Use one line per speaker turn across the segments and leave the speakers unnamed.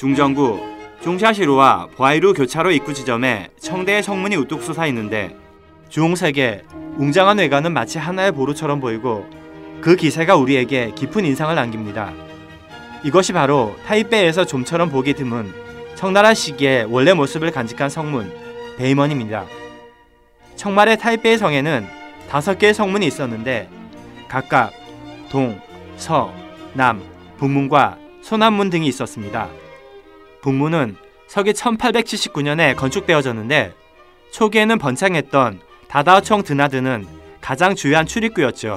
중정구 중샤시루와 보아이루 교차로 입구 지점에 청대의 성문이 우뚝 솟아 있는데 주홍색의 웅장한 외관은 마치 하나의 보루처럼 보이고 그 기세가 우리에게 깊은 인상을 남깁니다. 이것이 바로 타이베이에서 좀처럼 보기 드문 청나라 시기의 원래 모습을 간직한 성문 베이먼입니다. 청말의 타이베이 성에는 5개의 성문이 있었는데 각각 동, 서, 남, 북문과 소남문 등이 있었습니다. 북문은 서기 1879년에 건축되어졌는데 초기에는 번창했던 다다오청 드나드는 가장 주요한 출입구였죠.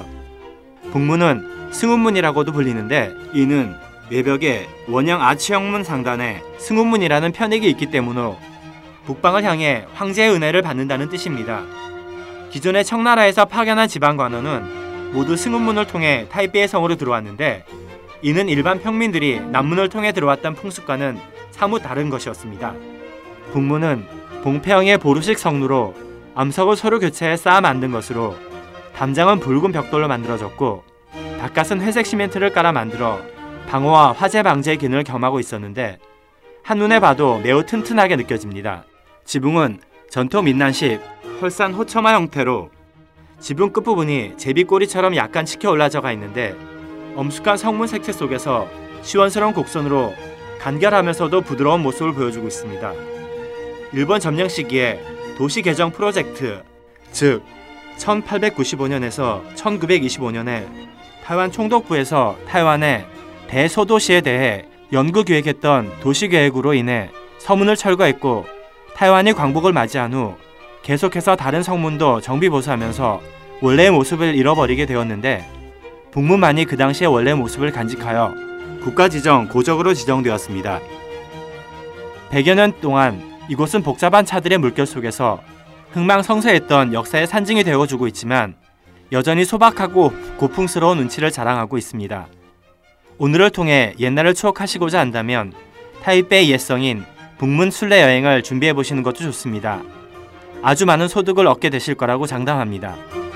북문은 승운문이라고도 불리는데 이는 외벽에 원형 아치형문 상단에 승운문이라는 편익이 있기 때문에 북방을 향해 황제의 은혜를 받는다는 뜻입니다. 기존의 청나라에서 파견한 지방관원은 모두 승운문을 통해 타이베이 성으로 들어왔는데 이는 일반 평민들이 남문을 통해 들어왔던 풍습과는 사뭇 다른 것이었습니다. 북문은 봉폐형의 보루식 성루로 암석을 서로 교체해 쌓아 만든 것으로 담장은 붉은 벽돌로 만들어졌고 바깥은 회색 시멘트를 깔아 만들어 방호와 화재 방지의 기능을 겸하고 있었는데 한눈에 봐도 매우 튼튼하게 느껴집니다. 지붕은 전통 민난식 헐산 호처마 형태로 지붕 끝부분이 제비꼬리처럼 약간 치켜 올라져가 있는데 엄숙한 성문 색채 속에서 시원스러운 곡선으로 간결하면서도 부드러운 모습을 보여주고 있습니다. 일본 점령 시기에 도시 개정 프로젝트, 즉 1895년에서 1925년에 타이완 총독부에서 타이완의 대소도시에 대해 연구기획했던 도시계획으로 인해 서문을 철거했고 타이완이 광복을 맞이한 후 계속해서 다른 성문도 정비보수하면서 원래의 모습을 잃어버리게 되었는데 북문만이 그 당시의 원래의 모습을 간직하여 국가지정 고적으로 지정되었습니다. 100여 년 동안 이곳은 복잡한 차들의 물결 속에서 흥망성쇠했던 역사의 산증이 되어주고 있지만 여전히 소박하고 고풍스러운 운치를 자랑하고 있습니다. 오늘을 통해 옛날을 추억하시고자 한다면 타이베이 옛성인 북문 순례 여행을 준비해보시는 것도 좋습니다. 아주 많은 소득을 얻게 되실 거라고 장담합니다.